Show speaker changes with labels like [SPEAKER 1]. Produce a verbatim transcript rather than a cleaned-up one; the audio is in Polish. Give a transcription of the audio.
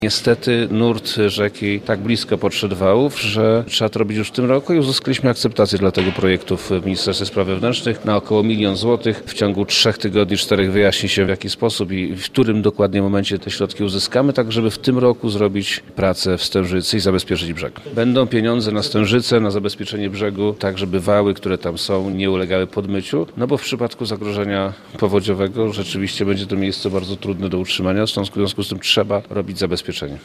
[SPEAKER 1] Niestety nurt rzeki tak blisko podszedł wałów, że trzeba to robić już w tym roku i uzyskaliśmy akceptację dla tego projektu w Ministerstwie Spraw Wewnętrznych na około milion złotych. W ciągu trzech tygodni, czterech wyjaśni się w jaki sposób i w którym dokładnie momencie te środki uzyskamy, tak żeby w tym roku zrobić pracę w Stężycy i zabezpieczyć brzeg. Będą pieniądze na Stężycę, na zabezpieczenie brzegu, tak żeby wały, które tam są, nie ulegały podmyciu, no bo w przypadku zagrożenia powodziowego rzeczywiście będzie to miejsce bardzo trudne do utrzymania, w związku z tym trzeba robić zabezpieczenie.